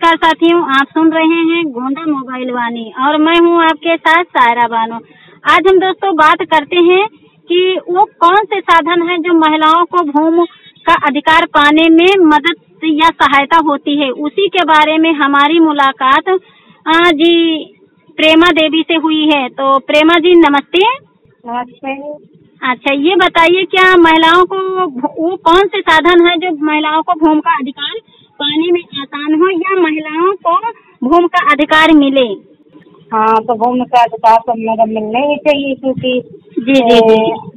नमस्कार साथियों, आप सुन रहे हैं गोंडा मोबाइल वाणी और मैं हूं आपके साथ सायरा बानो। आज हम दोस्तों बात करते हैं कि वो कौन से साधन हैं जो महिलाओं को भूमि का अधिकार पाने में मदद या सहायता होती है। उसी के बारे में हमारी मुलाकात जी प्रेमा देवी से हुई है। तो प्रेमा जी नमस्ते। नमस्ते। अच्छा, ये बताइए क्या महिलाओं को वो कौन से साधन है जो महिलाओं को भूमि का अधिकार पाने में आसान हो या महिलाओं को भूमि का अधिकार मिले? हाँ, तो भूमि का अधिकार तो मेरा मिलना ही चाहिए, क्योंकि जी जी जी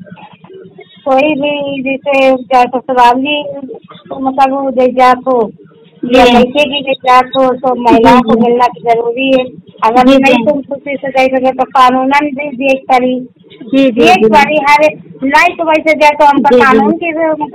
कोई भी जैसे चाहे ससुराली तो मतलब जात हो या लड़के की जात हो तो महिलाओं को मिलना की जरूरी है। अगर नहीं तुम खुशी से दे सके तो कानूनन भी देख करी देख करी हर नहीं तो वैसे जाए तो हमका कानून की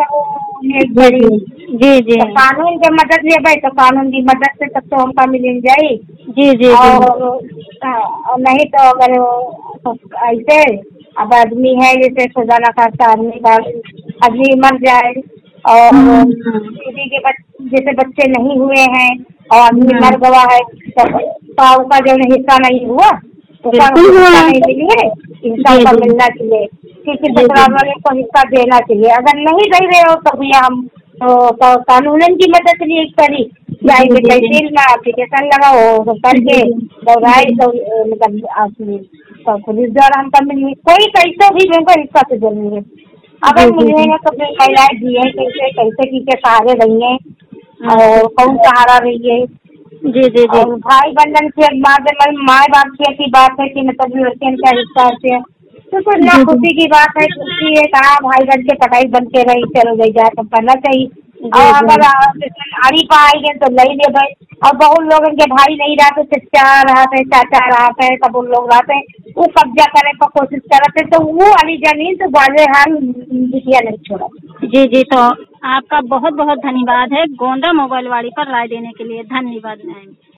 मतलब जी तो कानून की मदद ले भाई, तो कानून की मदद से तब तो हमका मिल जाये। जी जी और नहीं तो अगर ऐसे अब आदमी है जैसे खुदा न खास्ता आदमी मर जाए और किसी के जैसे बच्चे नहीं हुए हैं और आदमी मर गवा है तो उसका जो हिस्सा नहीं हुआ उसका हिस्सा नहीं मिली है, हिस्सा का मिलना चाहिए। किसी ससुराल वाले को हिस्सा देना चाहिए। अगर नहीं दे रहे हो तो भैया हम तो कानूनन की मदद लिए करी जाए कि तहसील में एप्लीकेशन लगाओ करके दौड़ाई तो मतलब तो पुलिस द्वारा हमका मिली कोई कैसे भी हमको हिस्सा से जरूरी है। अगर मिलेगा तो फिर महिलाएं दिए कैसे कैसे की के सहारे रही है और कौन सहारा रही है। जी जी जी और भाई बहन के बाद माँ बाप की बात है कि मतलब लड़कियों का हिस्सा से तो कुछ ना खुशी की बात है। खुशी है कहा भाई बहन के पढ़ाई बन के रही चलो गई जाए तो करना चाहिए। और अगर आड़ी पाएंगे तो ले ले भाई। और बहुत लोग इनके भाई नहीं रहते, चचा रहते चाचा रहते हैं, सब उन लोग रहते हैं वो कब्जा करने का कोशिश करते तो वो वाली जमीन तो बाजे हाल बिटिया नहीं छोड़ा। जी जी तो आपका बहुत बहुत धन्यवाद है गोंडा मोबाइल वाणी पर राय देने के लिए। धन्यवाद मैम।